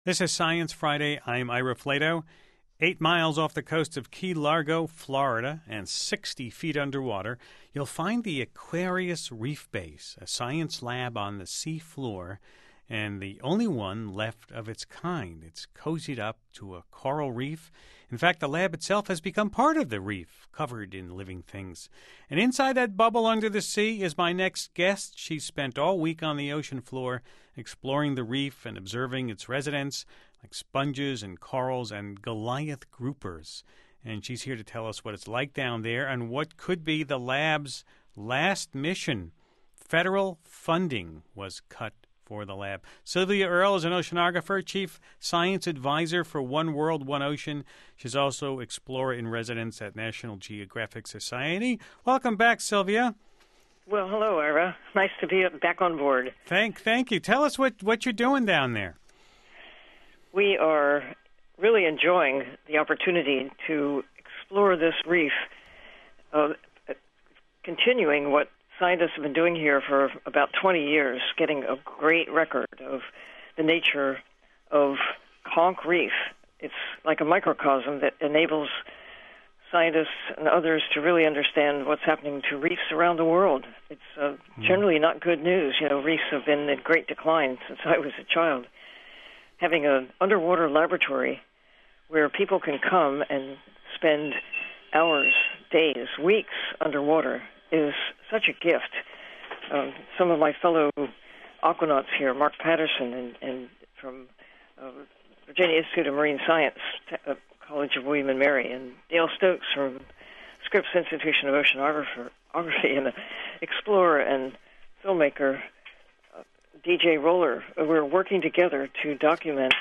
This is Science Friday. I'm Ira Flato. 8 miles off the coast of Key Largo, Florida, and 60 feet underwater, you'll find the Aquarius Reef Base, a science lab on the sea floor, and the only one left of its kind. It's cozied up to a coral reef. In fact, the lab itself has become part of the reef, covered in living things. And inside that bubble under the sea is my next guest. She spent all week on the ocean floor exploring the reef and observing its residents, like sponges and corals and Goliath groupers. And she's here to tell us what it's like down there and what could be the lab's last mission. Federal funding was cut for the lab. Sylvia Earle is an oceanographer, chief science advisor for One World, One Ocean. She's also explorer in residence at National Geographic Society. Welcome back, Sylvia. Well, hello, Ira. Nice to be back on board. Thank you. Tell us what you're doing down there. We are really enjoying the opportunity to explore this reef, continuing what scientists have been doing here for about 20 years, getting a great record of the nature of Conch Reef. It's like a microcosm that enables scientists and others to really understand what's happening to reefs around the world. It's generally not good news. You know, reefs have been in great decline since I was a child. Having an underwater laboratory where people can come and spend hours, days, weeks underwater is such a gift. Some of my fellow aquanauts here, Mark Patterson and from Virginia Institute of Marine Science, College of William and Mary, and Dale Stokes from Scripps Institution of Oceanography, and explorer and filmmaker DJ Roller. We're working together to document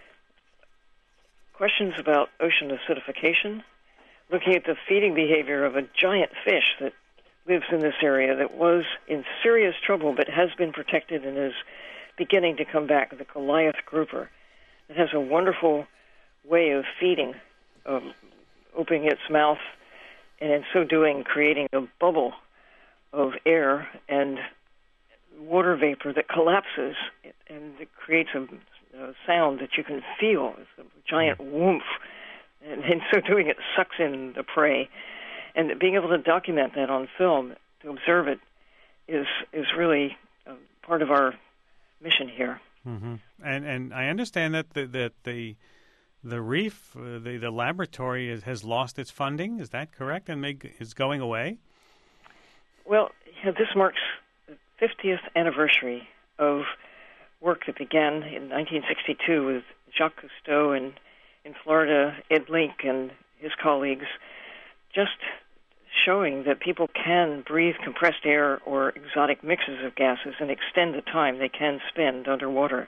questions about ocean acidification, looking at the feeding behavior of a giant fish that lives in this area that was in serious trouble but has been protected and is beginning to come back, the Goliath grouper. It has a wonderful way of feeding, opening its mouth, and in so doing creating a bubble of air and water vapor that collapses, and it creates a sound that you can feel. It's a giant whoomph, and in so doing it sucks in the prey. And being able to document that on film, to observe it, is really part of our mission here. Mm-hmm. And I understand that the reef, the laboratory has lost its funding. Is that correct? And is going away? Well, this marks the 50th anniversary of work that began in 1962 with Jacques Cousteau and in Florida, Ed Link and his colleagues, just showing that people can breathe compressed air or exotic mixes of gases and extend the time they can spend underwater.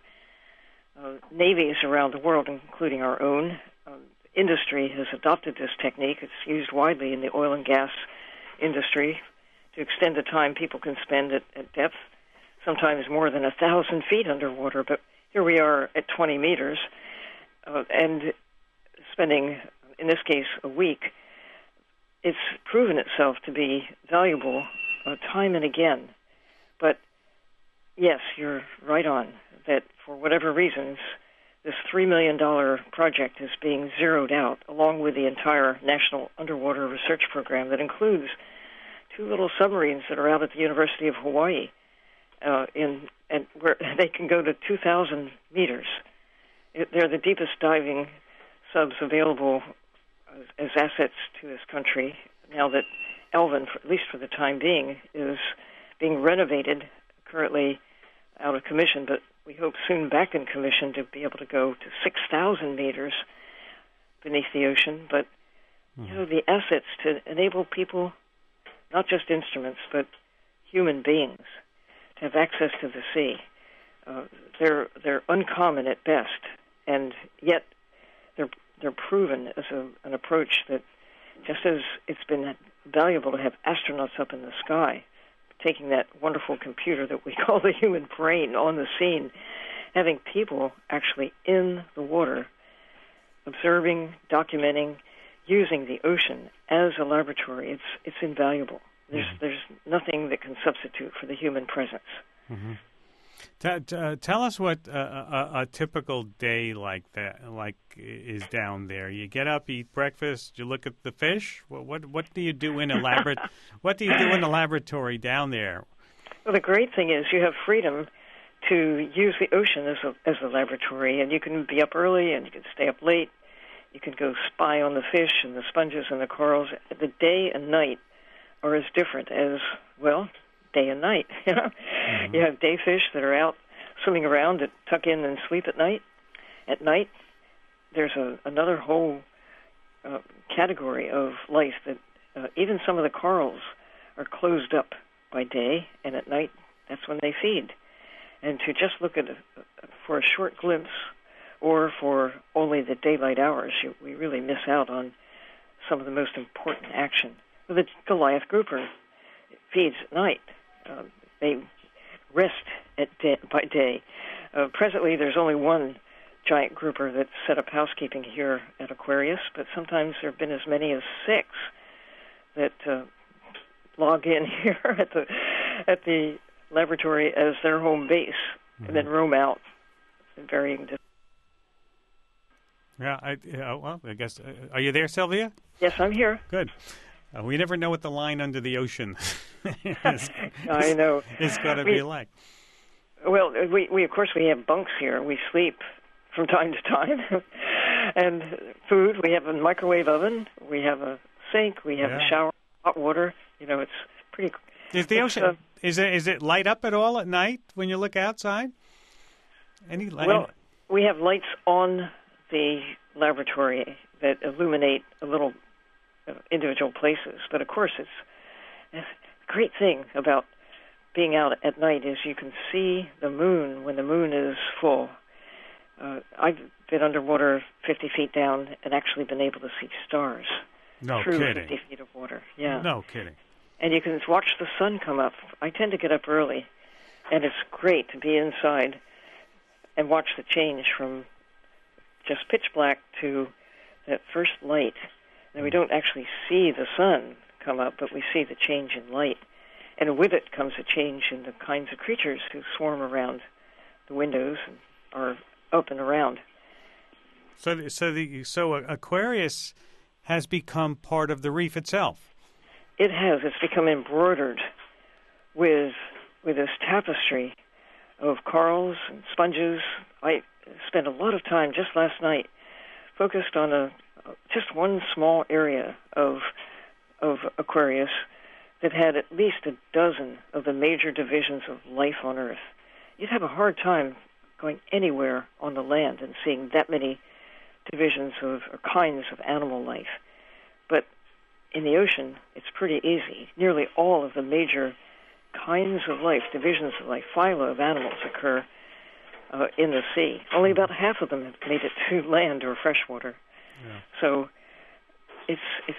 Navies around the world, including our own, industry has adopted this technique. It's used widely in the oil and gas industry to extend the time people can spend at depth, sometimes more than 1,000 feet underwater. But here we are at 20 meters and spending, in this case, a week. It's proven itself to be valuable time and again. But, yes, you're right on that for whatever reasons, this $3 million project is being zeroed out, along with the entire National Underwater Research Program that includes 2 little submarines that are out at the University of Hawaii, and where they can go to 2,000 meters. They're the deepest diving subs available as assets to this country, now that Alvin, at least for the time being, is being renovated, currently out of commission, but we hope soon back in commission to be able to go to 6,000 meters beneath the ocean. But, you know, the assets to enable people, not just instruments, but human beings, to have access to the sea. They're uncommon at best, and yet they're proven as an approach that, just as it's been valuable to have astronauts up in the sky, taking that wonderful computer that we call the human brain on the scene, having people actually in the water, observing, documenting, using the ocean as a laboratory, it's invaluable. There's nothing that can substitute for the human presence. Mm-hmm. Tell us what a typical day like that is down there. You get up, eat breakfast, you look at the fish. What do you do in a What do you do in a laboratory down there? Well, the great thing is you have freedom to use the ocean as a laboratory, and you can be up early and you can stay up late. You can go spy on the fish and the sponges and the corals. The day and night are as different as, well, day and night. You have day fish that are out swimming around that tuck in and sleep at night. At night, there's another whole category of life that even some of the corals are closed up by day, and at night, that's when they feed. And to just look at for a short glimpse or for only the daylight hours, we really miss out on some of the most important action. Well, the Goliath grouper feeds at night. They rest by day. Presently, there's only one giant grouper that's set up housekeeping here at Aquarius, but sometimes there have been as many as 6 that log in here at the laboratory as their home base, and then roam out in varying distances. Yeah, I guess. Are you there, Sylvia? Yes, I'm here. Good. We never know what the line under the ocean is. I know. It's got to be like. Well, we of course we have bunks here. We sleep from time to time, and food. We have a microwave oven. We have a sink. We have a shower, hot water. It's pretty. Is the ocean? Is it light up at all at night when you look outside? Any light? Well, we have lights on the laboratory that illuminate a little individual places. But of course, it's the great thing about being out at night is you can see the moon when the moon is full. I've been underwater 50 feet down and actually been able to see stars through kidding. 50 feet of water. Yeah. No kidding. And you can watch the sun come up. I tend to get up early, and it's great to be inside and watch the change from just pitch black to that first light. Now, we don't actually see the sun come up, but we see the change in light. And with it comes a change in the kinds of creatures who swarm around the windows and are up and around. So Aquarius has become part of the reef itself. It has. It's become embroidered with this tapestry of corals and sponges. I spent a lot of time just last night focused on just one small area of Aquarius that had at least a dozen of the major divisions of life on Earth. You'd have a hard time going anywhere on the land and seeing that many divisions or kinds of animal life. But in the ocean, it's pretty easy. Nearly all of the major kinds of life, divisions of life, phyla of animals occur in the sea. Only about half of them have made it to land or freshwater. Yeah. So it's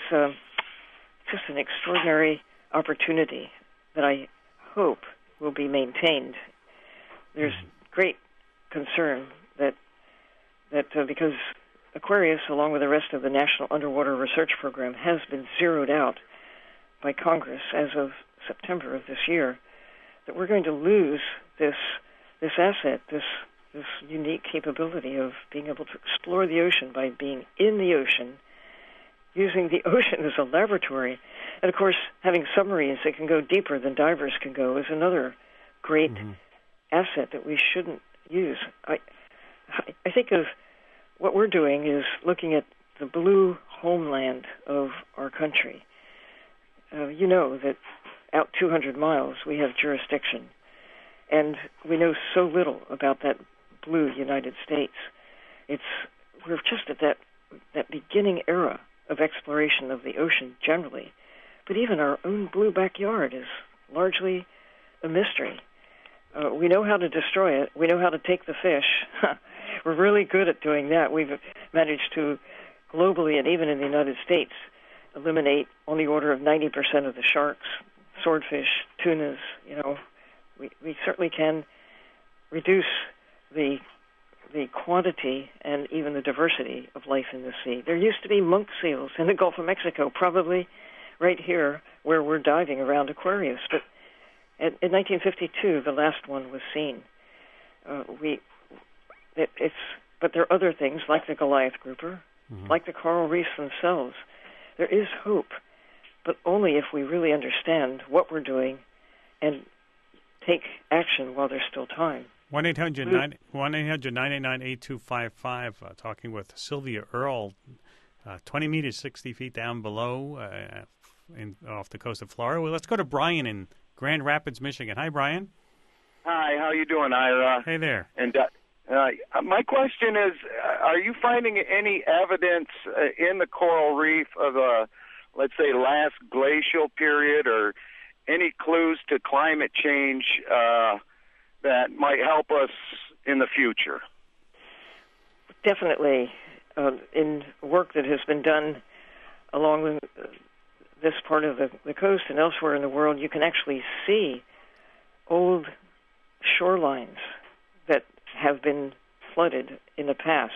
just an extraordinary opportunity that I hope will be maintained. There's great concern that because Aquarius, along with the rest of the National Underwater Research Program, has been zeroed out by Congress as of September of this year, that we're going to lose this asset, this unique capability of being able to explore the ocean by being in the ocean, using the ocean as a laboratory. And, of course, having submarines that can go deeper than divers can go is another great asset that we shouldn't use. I think of what we're doing is looking at the blue homeland of our country. You know that out 200 miles we have jurisdiction, and we know so little about that blue United States. We're just at that beginning era of exploration of the ocean generally, but even our own blue backyard is largely a mystery. We know how to destroy it. We know how to take the fish. We're really good at doing that. We've managed to, globally and even in the United States, eliminate on the order of 90% of the sharks, swordfish, tunas. We certainly can reduce the quantity and even the diversity of life in the sea. There used to be monk seals in the Gulf of Mexico, probably right here where we're diving around Aquarius. But in 1952, the last one was seen. But there are other things like the Goliath grouper, like the coral reefs themselves. There is hope, but only if we really understand what we're doing and take action while there's still time. 1-800-989-8255, talking with Sylvia Earle, 20 meters, 60 feet down below off the coast of Florida. Well, let's go to Brian in Grand Rapids, Michigan. Hi, Brian. Hi, how you doing, Ira? Hey there. And my question is, are you finding any evidence in the coral reef of a, let's say, last glacial period, or any clues to climate change that might help us in the future? Definitely. In work that has been done along this part of the coast and elsewhere in the world, you can actually see old shorelines that have been flooded in the past.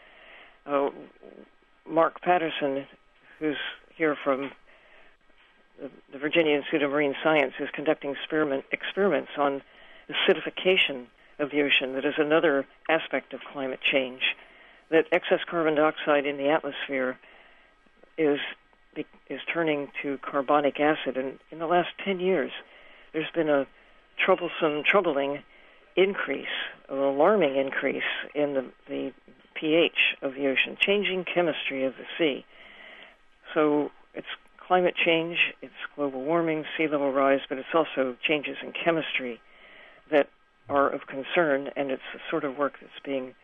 Mark Patterson, who's here from the Virginia Institute of Marine Science, is conducting experiments on acidification of the ocean. That is another aspect of climate change. That excess carbon dioxide in the atmosphere is turning to carbonic acid. And in the last 10 years, there's been a troubling increase, an alarming increase in the pH of the ocean, changing chemistry of the sea. So it's climate change, it's global warming, sea level rise, but it's also changes in chemistry that are of concern, and it's the sort of work that's being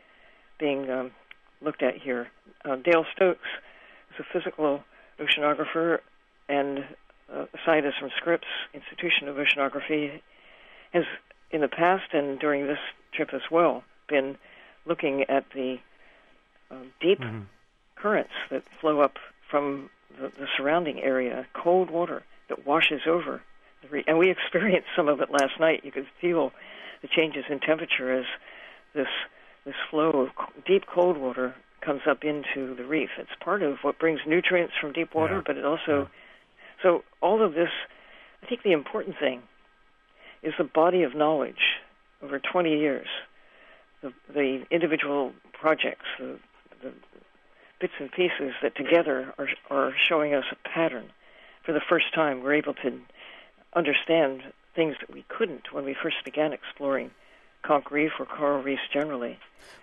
looked at here. Dale Stokes is a physical oceanographer and a scientist from Scripps Institution of Oceanography, has in the past and during this trip as well been looking at the deep currents that flow up from the surrounding area, cold water that washes over. And we experienced some of it last night. You could feel the changes in temperature as this flow of deep cold water comes up into the reef. It's part of what brings nutrients from deep water, but it also... So all of this, I think the important thing is the body of knowledge over 20 years, the individual projects, the bits and pieces that together are showing us a pattern. For the first time, we're able to understand things that we couldn't when we first began exploring conch reef or coral reefs generally.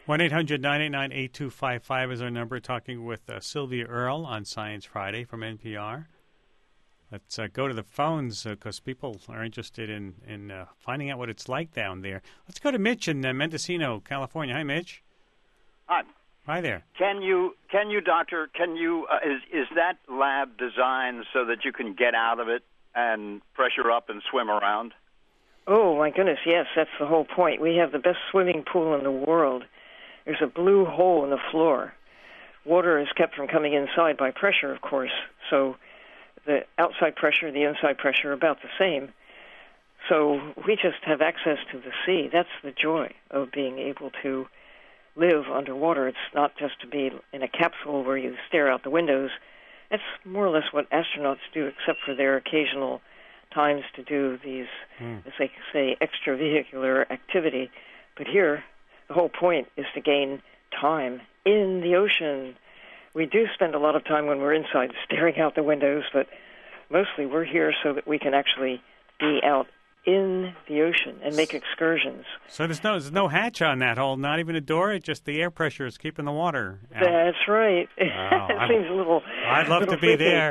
1-800-989-8255 is our number, talking with Sylvia Earle on Science Friday from NPR. Let's go to the phones because people are interested in finding out what it's like down there. Let's go to Mitch in Mendocino, California. Hi, Mitch. Hi. Hi there. Can you, Doctor, is that lab designed so that you can get out of it and pressure up and swim around? Oh, my goodness, yes, that's the whole point. We have the best swimming pool in the world. There's a blue hole in the floor. Water is kept from coming inside by pressure, of course, so the outside pressure, the inside pressure are about the same. So we just have access to the sea. That's the joy of being able to live underwater. It's not just to be in a capsule where you stare out the windows. That's more or less what astronauts do, except for their occasional times to do these, as they say, extravehicular activity. But here, the whole point is to gain time in the ocean. We do spend a lot of time when we're inside staring out the windows, but mostly we're here so that we can actually be out in the ocean and make excursions. So there's no hatch on that hole, not even a door. It's just the air pressure is keeping the water out. That's right. Wow, it seems a little. I'd love to be there.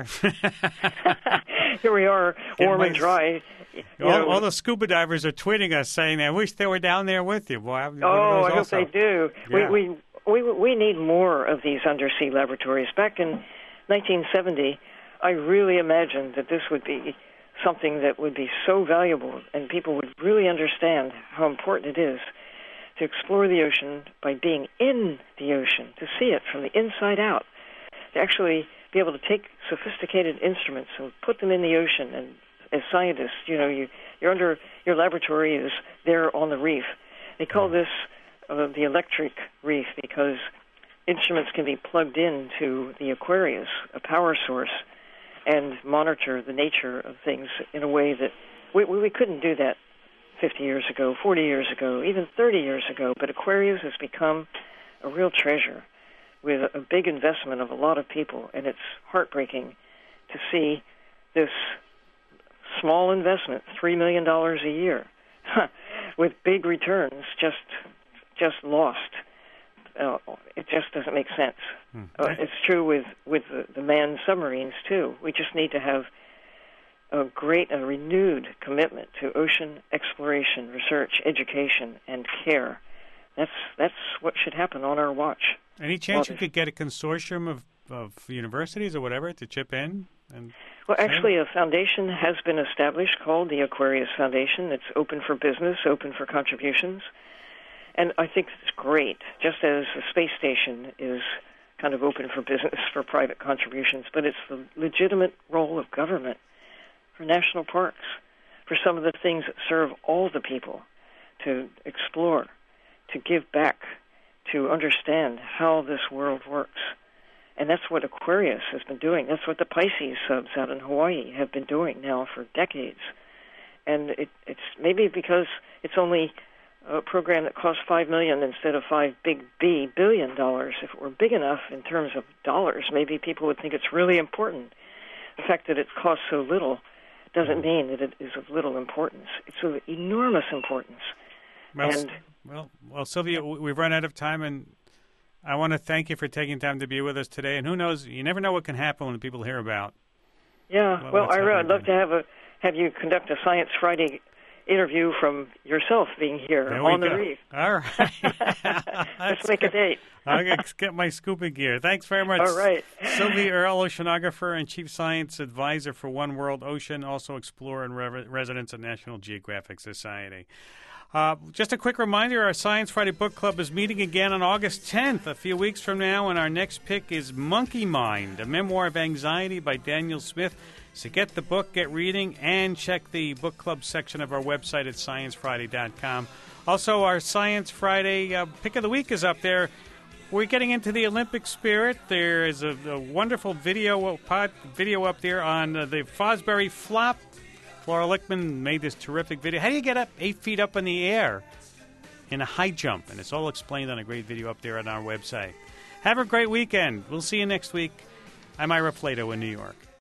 Here we are, warm and dry. All the scuba divers are tweeting us saying, "I wish they were down there with you." Boy, I hope they do. Yeah. We need more of these undersea laboratories. Back in 1970, I really imagined that this would be something that would be so valuable and people would really understand how important it is to explore the ocean by being in the ocean, to see it from the inside out, to actually be able to take sophisticated instruments and put them in the ocean. And as scientists, you're under, your laboratory is there on the reef. They call this the electric reef because instruments can be plugged into the Aquarius, a power source, and monitor the nature of things in a way that we couldn't do that 50 years ago, 40 years ago, even 30 years ago, but Aquarius has become a real treasure with a big investment of a lot of people, and it's heartbreaking to see this small investment, $3 million a year, with big returns, just lost. It just doesn't make sense. It's true with the manned submarines, too. We just need to have a renewed commitment to ocean exploration, research, education, and care. That's what should happen on our watch. Any chance you could get a consortium of universities or whatever to chip in? Well, actually, a foundation has been established called the Aquarius Foundation. It's open for business, open for contributions. And I think it's great, just as the space station is kind of open for business for private contributions, but it's the legitimate role of government for national parks, for some of the things that serve all the people, to explore, to give back, to understand how this world works. And that's what Aquarius has been doing. That's what the Pisces subs out in Hawaii have been doing now for decades. And it's maybe because it's only a program that costs $5 million instead of $5 billion. If it were big enough in terms of dollars, maybe people would think it's really important. The fact that it costs so little doesn't mean that it is of little importance. It's of enormous importance. Well, Sylvia, we've run out of time, and I want to thank you for taking time to be with us today. And who knows, you never know what can happen when people hear about. Yeah, well, Ira, I'd love to have you conduct a Science Friday interview from yourself being here on the reef. All right. Let's make a date. I'll get my scuba gear. Thanks very much. All right. Sylvia Earle, oceanographer and Chief Science Advisor for One World Ocean, also explorer and residence at National Geographic Society. Just a quick reminder, our Science Friday Book Club is meeting again on August 10th, a few weeks from now, and our next pick is Monkey Mind, a memoir of anxiety by Daniel Smith. So get the book, get reading, and check the book club section of our website at sciencefriday.com. Also, our Science Friday Pick of the Week is up there. We're getting into the Olympic spirit. There is a wonderful video up there on the Fosbury Flop. Flora Lichtman made this terrific video. How do you get up 8 feet up in the air in a high jump? And it's all explained on a great video up there on our website. Have a great weekend. We'll see you next week. I'm Ira Flato in New York.